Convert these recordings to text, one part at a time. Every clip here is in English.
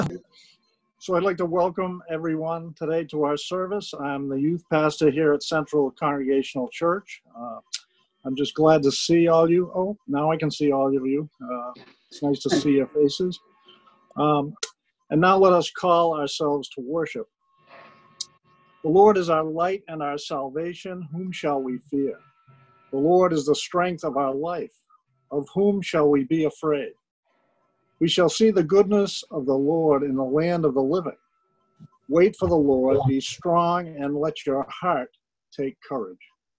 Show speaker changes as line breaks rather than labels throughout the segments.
So I'd like to welcome everyone today to our service. I'm the youth pastor here at Central Congregational Church. I'm just glad to see all you. Oh, now I can see all of you. It's nice to see your faces. And now let us call ourselves to worship. The Lord is our light and our salvation. Whom shall we fear? The Lord is the strength of our life. Of whom shall we be afraid? We shall see the goodness of the Lord in the land of the living. Wait for the Lord, be strong, and let your heart take courage.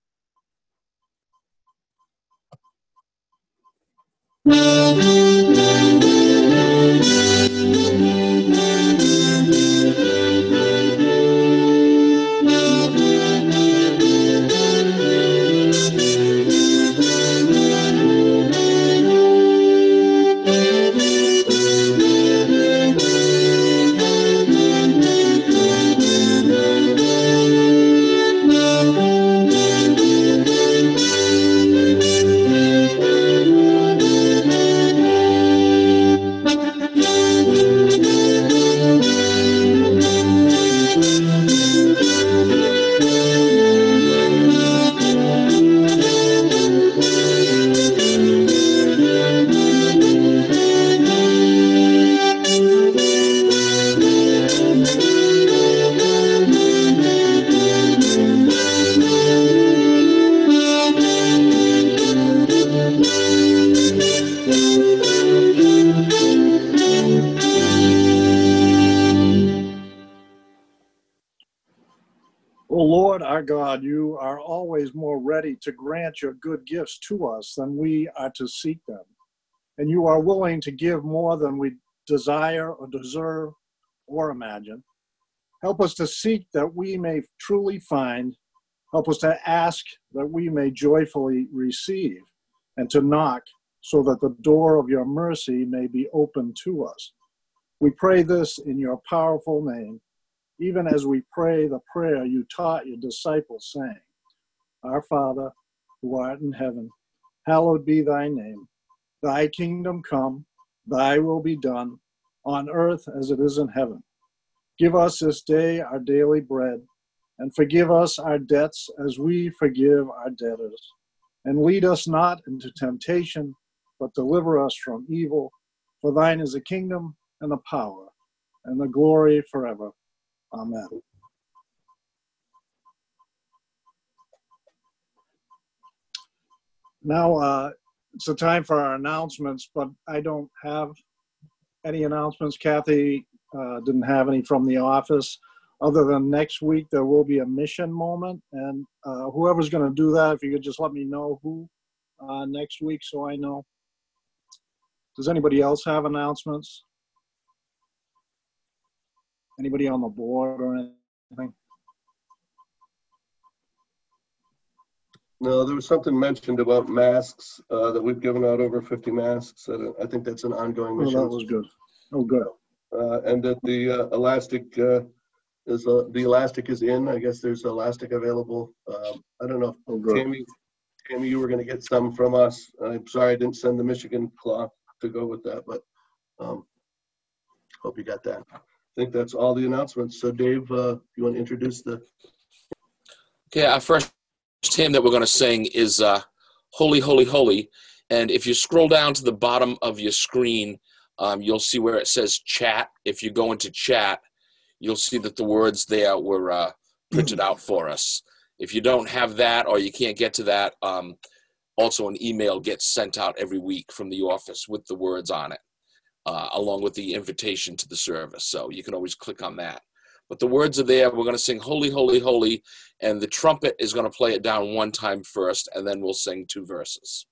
O Lord our God, you are always more ready to grant your good gifts to us than we are to seek them. And you are willing to give more than we desire or deserve or imagine. Help us to seek that we may truly find. Help us to ask that we may joyfully receive, and to knock so that the door of your mercy may be opened to us. We pray this in your powerful name, even as we pray the prayer you taught your disciples, saying, Our Father, who art in heaven, hallowed be thy name. Thy kingdom come, thy will be done, on earth as it is in heaven. Give us this day our daily bread, and forgive us our debts as we forgive our debtors. And lead us not into temptation, but deliver us from evil. For thine is the kingdom, and the power, and the glory forever. Amen. Now, it's the time for our announcements, but I don't have any announcements. Kathy didn't have any from the office. Other than next week, there will be a mission moment. And whoever's going to do that, if you could just let me know who next week so I know. Does anybody else have announcements? Anybody on the board or anything?
No, there was something mentioned about masks, that we've given out over 50 masks. I think that's an ongoing mission.
Oh, that was good. Oh, good.
And that the elastic the elastic is in. I guess there's elastic available. I don't know if Tammy, you were going to get some from us. I'm sorry I didn't send the Michigan cloth to go with that, but hope you got that. I think that's all the announcements. So Dave, you want to introduce the...
Okay, our first hymn that we're going to sing is Holy, Holy, Holy. And if you scroll down to the bottom of your screen, you'll see where it says chat. If you go into chat, you'll see that the words there were printed out for us. If you don't have that or you can't get to that, also an email gets sent out every week from the office with the words on it, along with the invitation to the service. So you can always click on that. But the words are there. We're going to sing Holy, Holy, Holy, and the trumpet is going to play it down one time first, and then we'll sing 2 verses.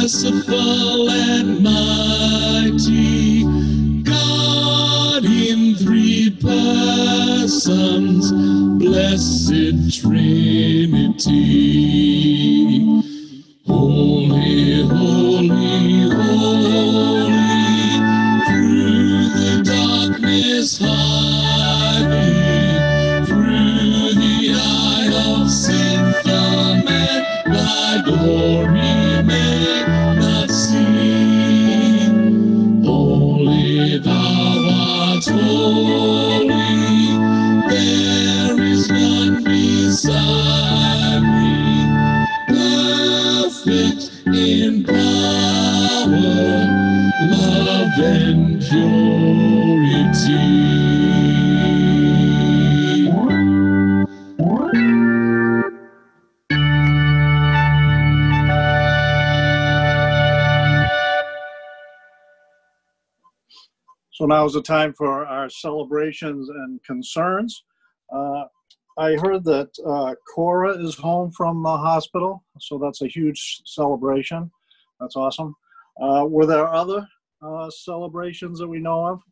merciful and mighty, God in three persons, blessed Trinity. Holy, holy, holy, through the darkness hiding, through the eye of sinful man, thy glory may not see. Holy, thou art holy, there is none beside thee, perfect in power, love and purity.
So now is the time for our celebrations and concerns. I heard that Cora is home from the hospital, so that's a huge celebration. That's awesome. Were there other celebrations that we know of?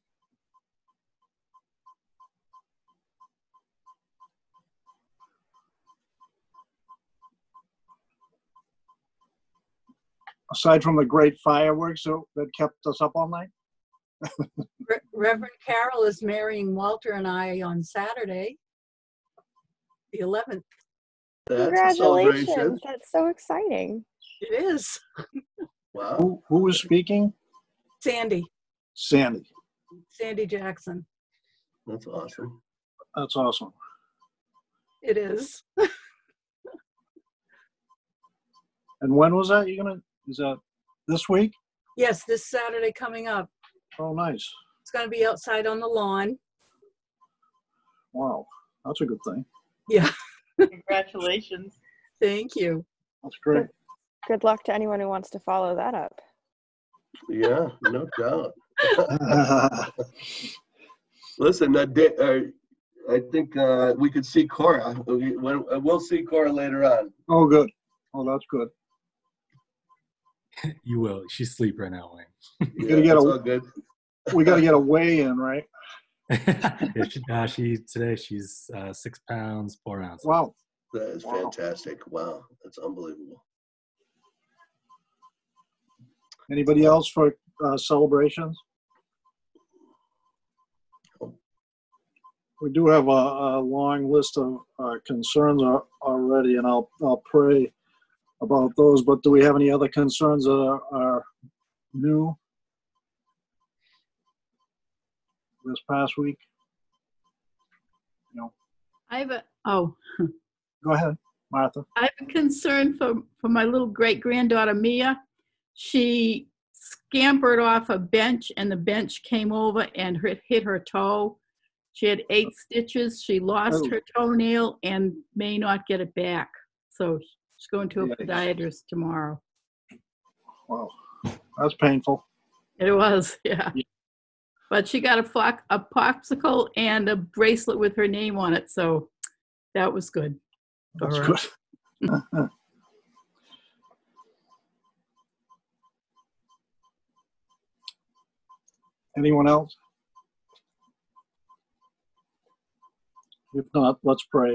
Aside from the great fireworks that kept us up all night?
Reverend Carol is marrying Walter and I on Saturday, the 11th.
That's a celebration.
Congratulations. That's so exciting.
It is.
Wow.
Who was speaking?
Sandy
Sandy.
Jackson.
That's awesome.
That's awesome.
It is.
And when was that? Is that this week?
Yes, this Saturday coming up.
Oh, nice.
It's going to be outside on the lawn.
Wow, that's a good thing.
Yeah.
Congratulations.
Thank you.
That's great.
Good luck to anyone who wants to follow that up.
Yeah, no doubt. Listen, I think we could see Cora. We'll see Cora later on.
Oh, good. Oh, that's good.
You will. She's asleep right now, Wayne.
Yeah, it's all good.
We got to get a weigh-in, right?
Yeah, today she's 6 pounds 4 ounces.
Wow.
That is fantastic. Wow, that's unbelievable.
Anybody else for celebrations? We do have a long list of concerns already, and I'll pray about those. But do we have any other concerns that are new this past week? No.
Go
Go ahead, Martha.
I have a concern for my little great-granddaughter, Mia. She scampered off a bench, and the bench came over and hit her toe. She had 8 stitches. She lost her toenail and may not get it back. So she's going to a podiatrist tomorrow.
Wow, that's painful.
It was, yeah. But she got a popsicle and a bracelet with her name on it, so that was good.
That's good. Anyone else? If not, let's pray.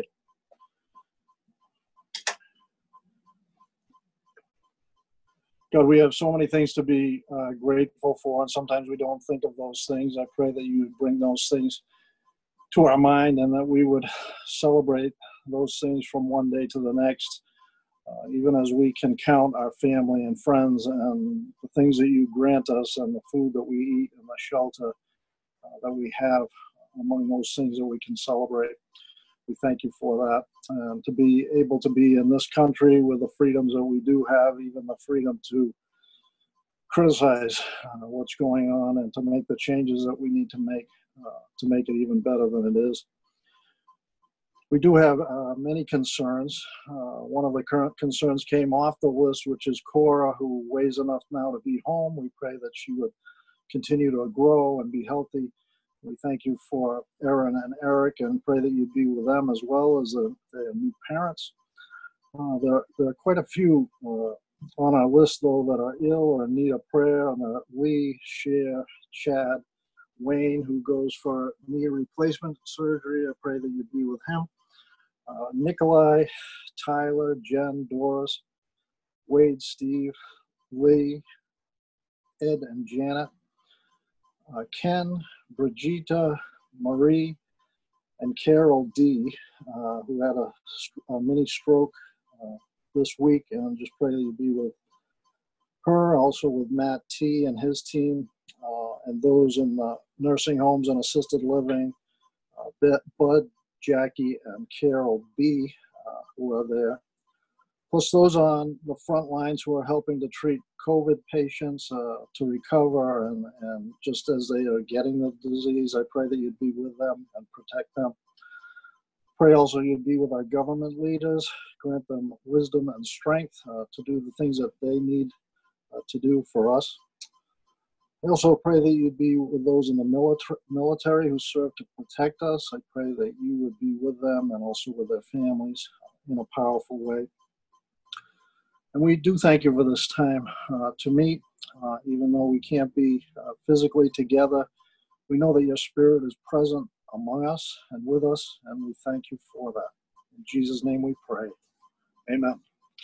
God, we have so many things to be grateful for, and sometimes we don't think of those things. I pray that you would bring those things to our mind and that we would celebrate those things from one day to the next, even as we can count our family and friends and the things that you grant us and the food that we eat and the shelter that we have among those things that we can celebrate. We thank you for that. To be able to be in this country with the freedoms that we do have, even the freedom to criticize what's going on and to make the changes that we need to make it even better than it is. We do have many concerns. One of the current concerns came off the list, which is Cora, who weighs enough now to be home. We pray that she would continue to grow and be healthy. We thank you for Erin and Eric and pray that you'd be with them as well as their new parents. There are quite a few on our list, though, that are ill or in need of prayer, and Lee, Cher, Chad, Wayne, who goes for knee replacement surgery. I pray that you'd be with him. Nikolai, Tyler, Jen, Doris, Wade, Steve, Lee, Ed, and Janet. Ken, Brigitta, Marie, and Carol D., who had a mini stroke this week, and just pray that you be with her, also with Matt T. and his team, and those in the nursing homes and assisted living, Bud, Jackie, and Carol B., who are there. Plus those on the front lines who are helping to treat COVID patients to recover, and just as they are getting the disease, I pray that you'd be with them and protect them. Pray also you'd be with our government leaders, grant them wisdom and strength to do the things that they need to do for us. I also pray that you'd be with those in the military who serve to protect us. I pray that you would be with them and also with their families in a powerful way. And we do thank you for this time to meet, even though we can't be physically together. We know that your Spirit is present among us and with us, and we thank you for that. In Jesus' name we pray. Amen.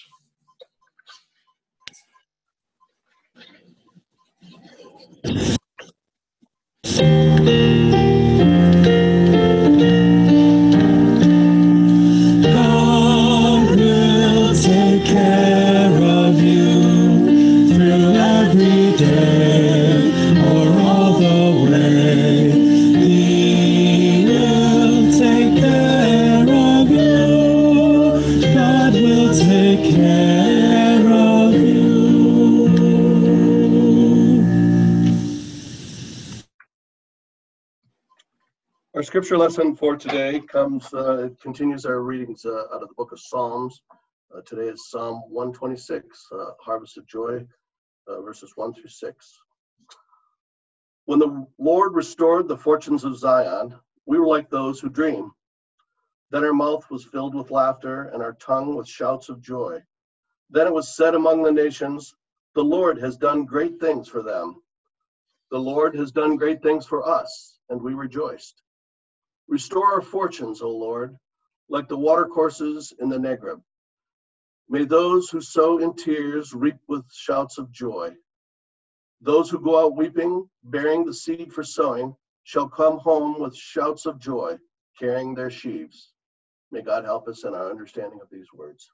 God will take care of you through every day or all the way. He will take care of you. God will take care of you.
Our scripture lesson for today continues our readings out of the book of Psalms. Today is Psalm 126, Harvest of Joy, verses 1 through 6. When the Lord restored the fortunes of Zion, we were like those who dream. Then our mouth was filled with laughter and our tongue with shouts of joy. Then it was said among the nations, the Lord has done great things for them. The Lord has done great things for us, and we rejoiced. Restore our fortunes, O Lord, like the watercourses in the Negev. May those who sow in tears reap with shouts of joy. Those who go out weeping, bearing the seed for sowing, shall come home with shouts of joy, carrying their sheaves. May God help us in our understanding of these words.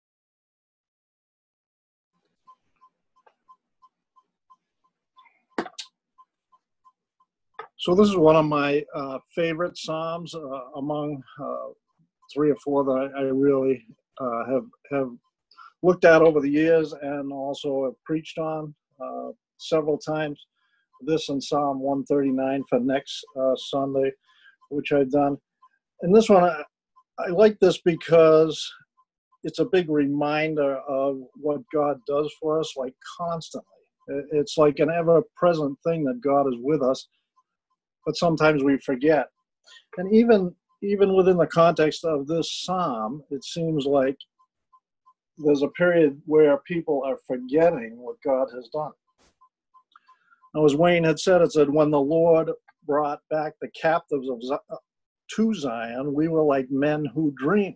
So this is one of my favorite Psalms among 3 or 4 that I really have looked at over the years and also have preached on several times. This and Psalm 139 for next Sunday, which I've done. And this one, I like this because it's a big reminder of what God does for us, like constantly. It's like an ever-present thing that God is with us, but sometimes we forget. And even within the context of this psalm, it seems like there's a period where people are forgetting what God has done. Now, as Wayne had said, it said, when the Lord brought back the captives to Zion, we were like men who dreamed.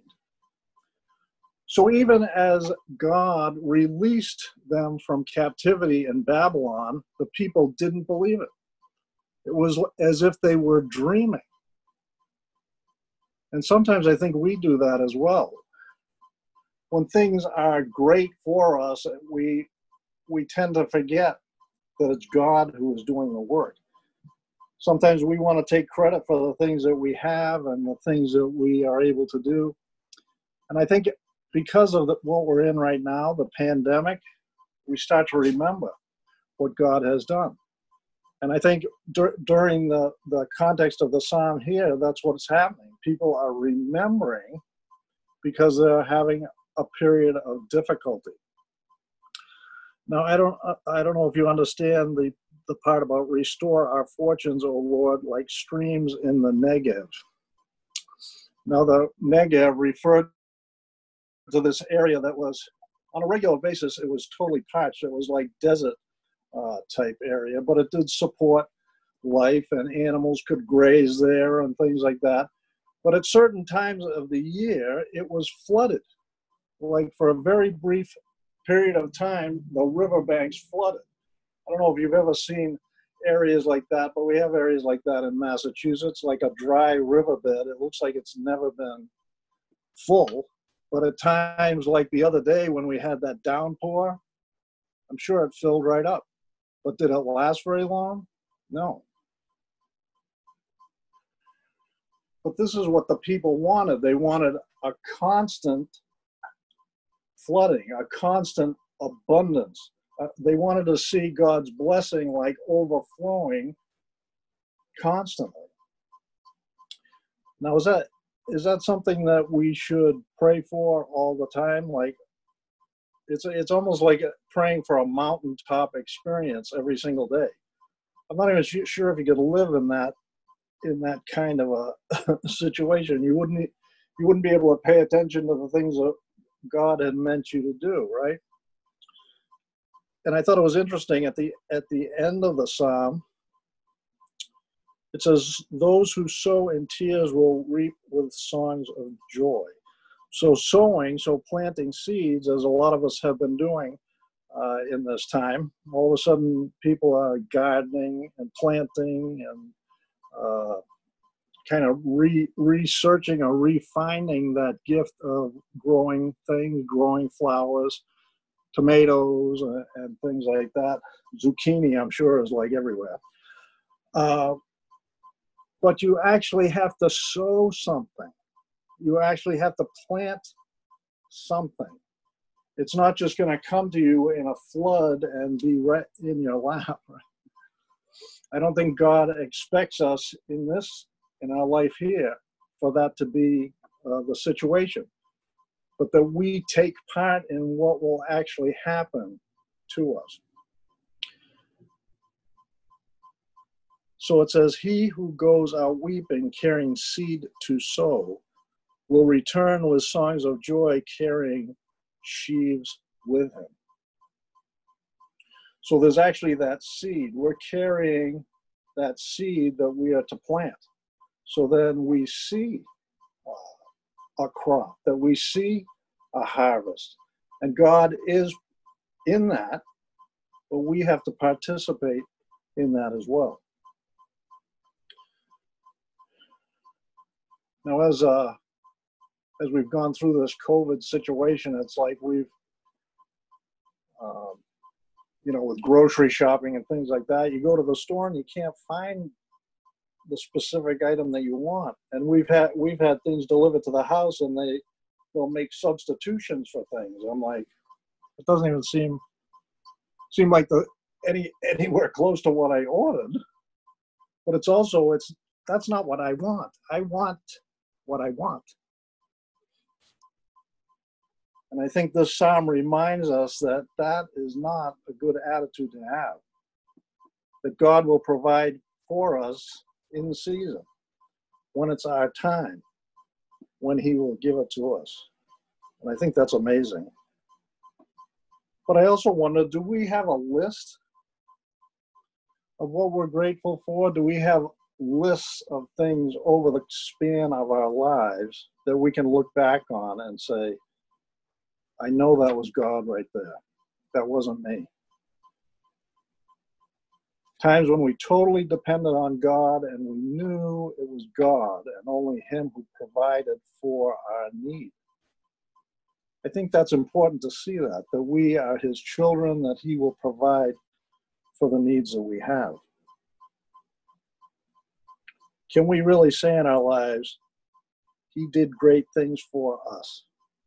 So even as God released them from captivity in Babylon, the people didn't believe it. It was as if they were dreaming. And sometimes I think we do that as well. When things are great for us, we tend to forget that it's God who is doing the work. Sometimes we want to take credit for the things that we have and the things that we are able to do. And I think because of what we're in right now, the pandemic, we start to remember what God has done. And I think during the context of the psalm here, that's what's happening. People are remembering because they're having a period of difficulty. Now, I don't know if you understand the part about restore our fortunes, O Lord, like streams in the Negev. Now, the Negev referred to this area that was on a regular basis, it was totally parched. It was like desert type area, but it did support life, and animals could graze there and things like that. But at certain times of the year, it was flooded. Like for a very brief period of time, the riverbanks flooded. I don't know if you've ever seen areas like that, but we have areas like that in Massachusetts, like a dry riverbed. It looks like it's never been full. But at times, like the other day when we had that downpour, I'm sure it filled right up. But did it last very long? No. But this is what the people wanted. They wanted a constant flooding, a constant abundance. They wanted to see God's blessing like overflowing constantly. Now, is that something that we should pray for all the time? Like, it's almost like praying for a mountaintop experience every single day. I'm not even sure if you could live in that kind of a situation. You wouldn't be able to pay attention to the things that God had meant you to do, right? And I thought it was interesting at the end of the psalm, it says, "Those who sow in tears will reap with songs of joy." So sowing, so planting seeds, as a lot of us have been doing in this time, all of a sudden people are gardening and planting and kind of researching or refining that gift of growing things, growing flowers, tomatoes, and things like that. Zucchini, I'm sure, is like everywhere. But you actually have to sow something. You actually have to plant something. It's not just going to come to you in a flood and be right in your lap. I don't think God expects us in our life here for that to be the situation, but that we take part in what will actually happen to us. So it says, "He who goes out weeping, carrying seed to sow, will return with songs of joy, carrying sheaves with him." So there's actually that seed. We're carrying that seed that we are to plant. So then we see a crop, that we see a harvest. And God is in that, but we have to participate in that as well. Now, as we've gone through this COVID situation, it's like we've, with grocery shopping and things like that, you go to the store and you can't find the specific item that you want. And we've had things delivered to the house, and they'll make substitutions for things. I'm like, it doesn't even seem like anywhere close to what I ordered. But that's not what I want. I want what I want. And I think this psalm reminds us that that is not a good attitude to have. That God will provide for us in the season, when it's our time, when he will give it to us. And I think that's amazing. But I also wonder, do we have a list of what we're grateful for? Do we have lists of things over the span of our lives that we can look back on and say, I know that was God right there. That wasn't me. Times when we totally depended on God and we knew it was God and only him who provided for our need. I think that's important to see that we are his children, that he will provide for the needs that we have. Can we really say in our lives, he did great things for us?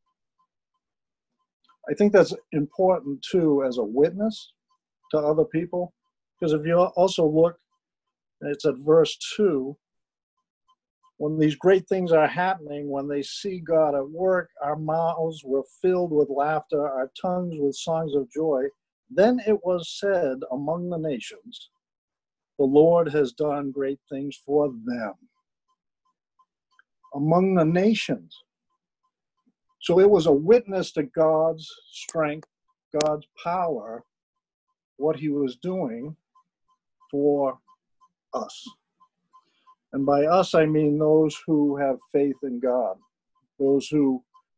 I think that's important too as a witness to other people. Because if you also look, it's at verse 2, when these great things are happening, when they see God at work, our mouths were filled with laughter, our tongues with songs of joy. Then it was said among the nations, the Lord has done great things for them. Among the nations. So it was a witness to God's strength, God's power, what he was doing for us. And by us, I mean those who have faith in God, those who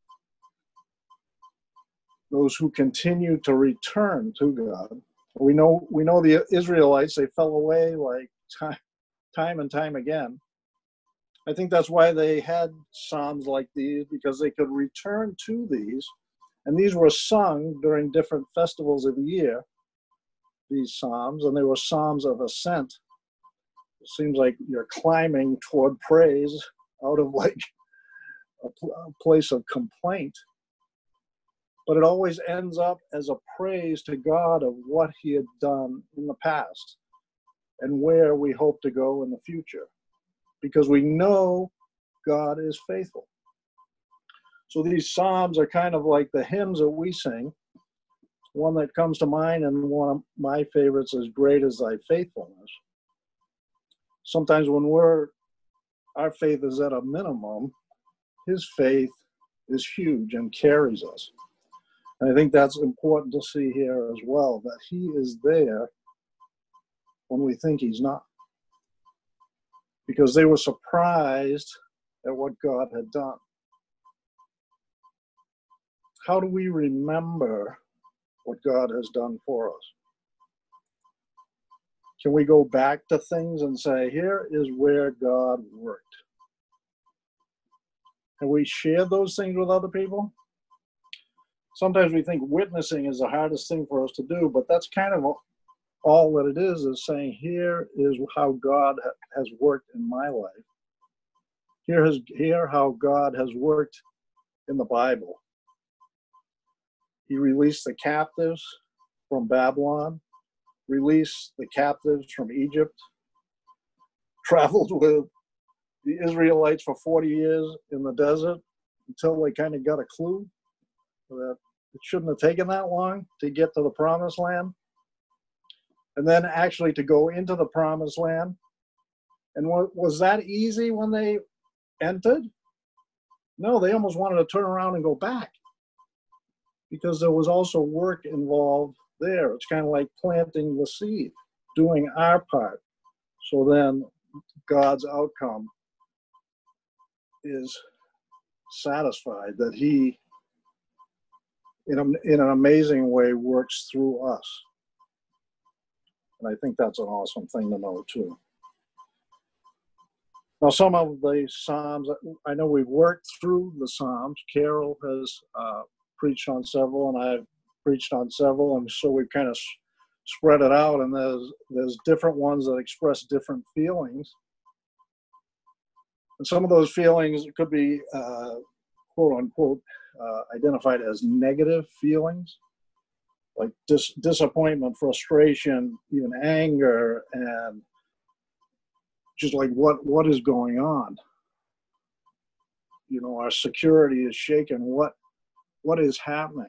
continue to return to God. We know the Israelites, they fell away like time and time again. I think that's why they had psalms like these, because they could return to these. And these were sung during different festivals of the year, these psalms, and they were psalms of ascent. It seems like you're climbing toward praise out of like a place of complaint. But it always ends up as a praise to God of what he had done in the past and where we hope to go in the future, because we know God is faithful. So these psalms are kind of like the hymns that we sing. One that comes to mind, and one of my favorites, is "Great is Thy Faithfulness." Sometimes when our faith is at a minimum, his faith is huge and carries us. And I think that's important to see here as well, that he is there when we think he's not. Because they were surprised at what God had done. How do we remember what God has done for us? Can we go back to things and say, here is where God worked? Can we share those things with other people? Sometimes we think witnessing is the hardest thing for us to do, but that's kind of all that it is saying, here is how God has worked in my life. Here how God has worked in the Bible. He released the captives from Babylon, released the captives from Egypt, traveled with the Israelites for 40 years in the desert until they kind of got a clue that it shouldn't have taken that long to get to the promised land. And then actually to go into the promised land. And was that easy when they entered? No, they almost wanted to turn around and go back, because there was also work involved there. It's kind of like planting the seed, doing our part. So then God's outcome is satisfied, that he, in an amazing way, works through us. And I think that's an awesome thing to know too. Now, some of the Psalms, I know we've worked through the Psalms. Carol has preached on several, and I've preached on several, and so we've kind of spread it out, and there's different ones that express different feelings. And some of those feelings could be, quote unquote, identified as negative feelings, like disappointment, frustration, even anger, and just like what is going on. You know, our security is shaken. What is happening?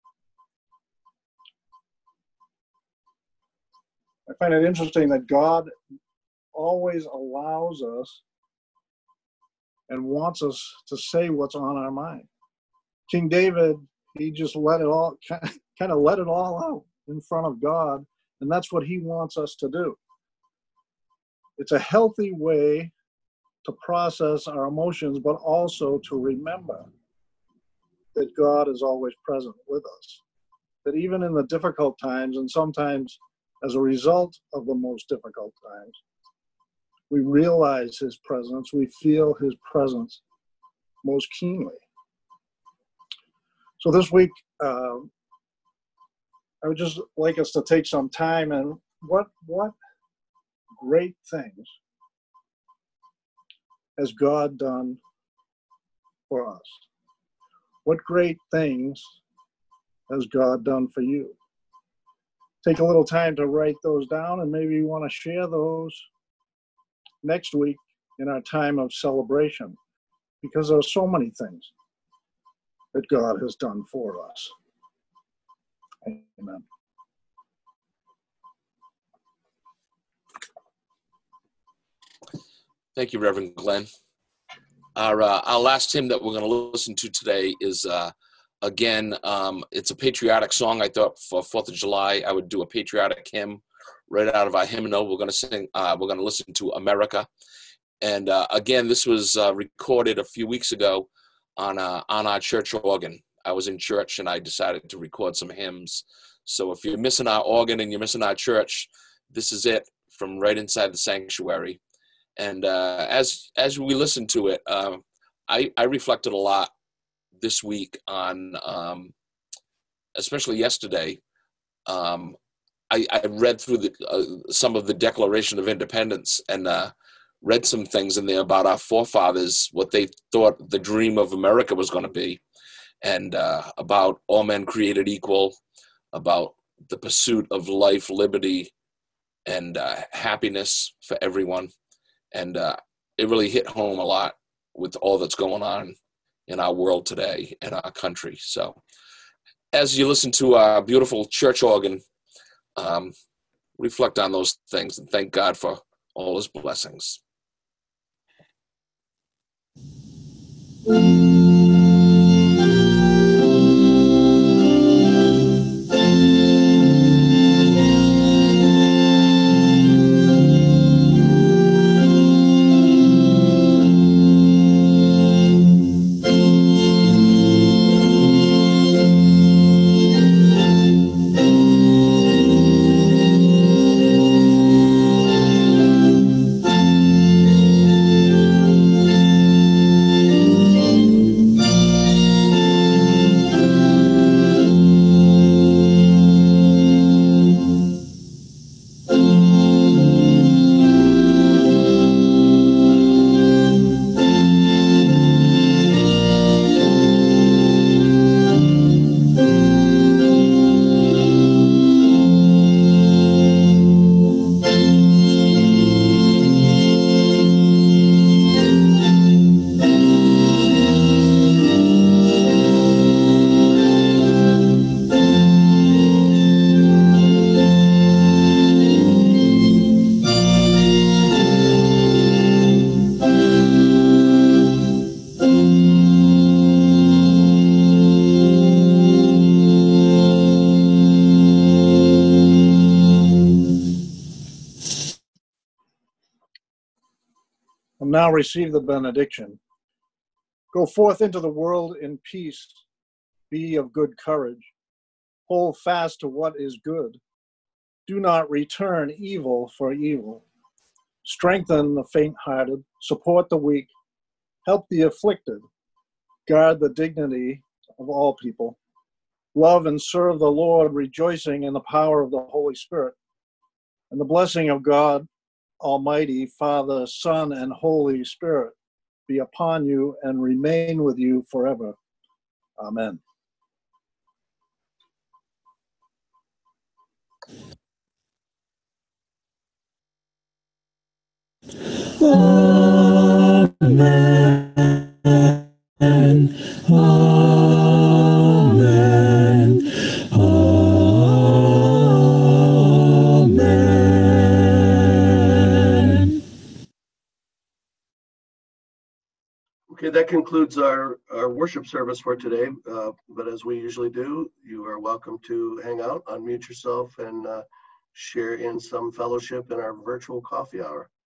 I find it interesting that God always allows us and wants us to say what's on our mind. King David, he just let it all out in front of God, and that's what he wants us to do. It's a healthy way to process our emotions, but also to remember that God is always present with us. That even in the difficult times, and sometimes as a result of the most difficult times, we realize his presence, we feel his presence most keenly. So this week, I would just like us to take some time and what great things has God done for us? What great things has God done for you? Take a little time to write those down, and maybe you want to share those next week in our time of celebration, because there are so many things that God has done for us. Amen.
Thank you, Reverend Glenn. Our last hymn that we're going to listen to today is, again, it's a patriotic song. I thought for 4th of July, I would do a patriotic hymn right out of our hymnal. We're going to sing, we're going to listen to America. And again, this was recorded a few weeks ago on our church organ. I was in church and I decided to record some hymns. So if you're missing our organ and you're missing our church, this is it from right inside the sanctuary. And as we listened to it, I reflected a lot this week on, especially yesterday. I read through some of the Declaration of Independence and read some things in there about our forefathers, what they thought the dream of America was going to be, and about all men created equal, about the pursuit of life, liberty, and happiness for everyone. And it really hit home a lot with all that's going on in our world today, in our country. So as you listen to our beautiful church organ, reflect on those things and thank God for all his blessings.
And now receive the benediction. Go forth into the world in peace. Be of good courage. Hold fast to what is good. Do not return evil for evil. Strengthen the faint-hearted. Support the weak. Help the afflicted. Guard the dignity of all people. Love and serve the Lord, rejoicing in the power of the Holy Spirit. And the blessing of God Almighty, Father, Son, and Holy Spirit be upon you and remain with you forever. Amen.
Amen. Amen. Amen.
Okay, that concludes our worship service for today. But as we usually do, you are welcome to hang out, unmute yourself, and share in some fellowship in our virtual coffee hour.